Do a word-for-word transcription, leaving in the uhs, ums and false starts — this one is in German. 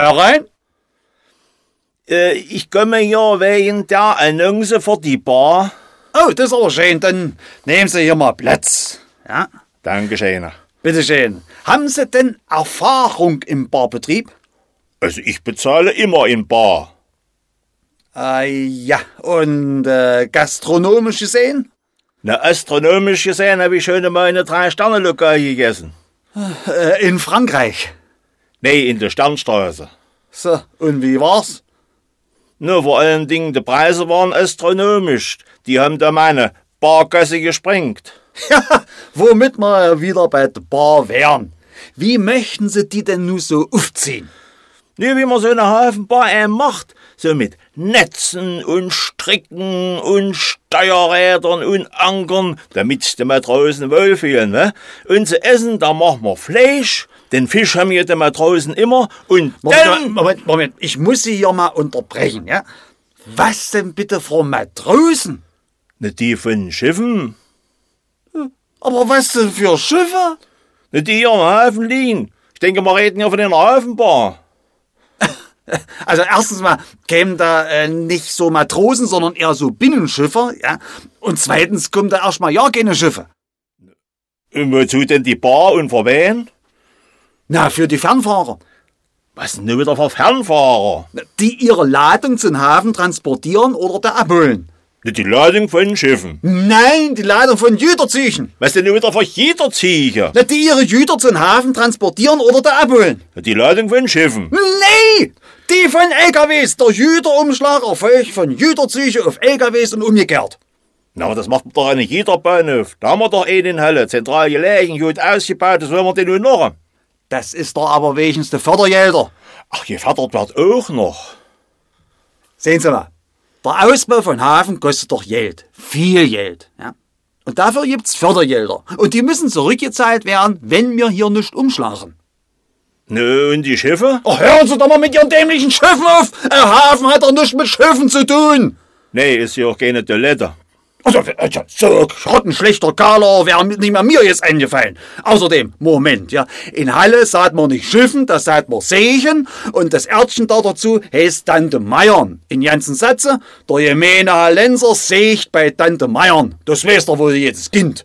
Herein. Äh, ich komme hier wegen der Annonce für die Bar. Oh, das ist aber schön. Dann nehmen Sie hier mal Platz. Ja. Dankeschön. Bitte schön. Haben Sie denn Erfahrung im Barbetrieb? Also ich bezahle immer in Bar. Äh, ja. Und äh, gastronomisch gesehen? Na, astronomisch gesehen habe ich schon einmal eine Drei-Sterne-Lokal gegessen. Äh, in Frankreich. Nee, in der Sternstraße. So, und wie war's? Nur vor allen Dingen, die Preise waren astronomisch. Die haben da meine Bargasse gesprengt. Ja, womit wir wieder bei der Bar wären. Wie möchten Sie die denn nun so aufziehen? Nee, wie man so eine Hafenbar einem macht. So mit Netzen und Stricken und Steuerrädern und Ankern, damit die Matrosen wohlfühlen. Ne? Und zu essen, da machen wir Fleisch. Den Fisch haben wir die Matrosen immer. Und Moment, dann... Moment, Moment, ich muss Sie hier mal unterbrechen. Ja? Was denn bitte für Matrosen? Ne, die von Schiffen. Aber was denn für Schiffe? Ne, die hier im Hafen liegen. Ich denke, wir reden hier von einer Hafenbar. Also erstens mal kämen da äh, nicht so Matrosen, sondern eher so Binnenschiffer, ja. Und zweitens kommen da erstmal ja keine Schiffe. Und wozu denn die Bar und für wen? Na, für die Fernfahrer. Was denn nur wieder für Fernfahrer? Die ihre Ladung zum Hafen transportieren oder da abholen. Ne, die Ladung von Schiffen. Nein, die Ladung von Güterzügen. Was denn nur wieder für Jederzieher? Na, die ihre Güter zum Hafen transportieren oder da abholen. Ne, die Ladung von Schiffen. Nee, die von L K Ws. Der Güterumschlag erfolgt von Güterzügen auf L K Ws und umgekehrt. Na, aber das macht man doch an jeder Bahnhof. Da haben wir doch eh in Halle. Zentral gelegen, gut ausgebaut. Das wollen wir denn nun noch? Das ist doch aber wenigstens die Fördergelder. Ach, gefördert wird auch noch. Sehen Sie mal, der Ausbau von Hafen kostet doch Geld. Viel Geld. Ja? Und dafür gibt's Fördergelder. Und die müssen zurückgezahlt werden, wenn wir hier nicht umschlagen. Ne, und die Schiffe? Ach, hören Sie doch mal mit Ihren dämlichen Schiffen auf! Ein Hafen hat doch nichts mit Schiffen zu tun! Nee, ist ja auch keine Toilette. Also, so grottenschlechter Kaler wäre nicht mehr mir jetzt eingefallen. Außerdem, Moment, ja, in Halle sagt man nicht Schiffen, das sagt man Seechen und das Erdchen da dazu heißt Tante Meiern. In ganzen Sätze, der gemeine Hallenser seegt bei Tante Meiern. Das weiß doch wohl jedes Kind.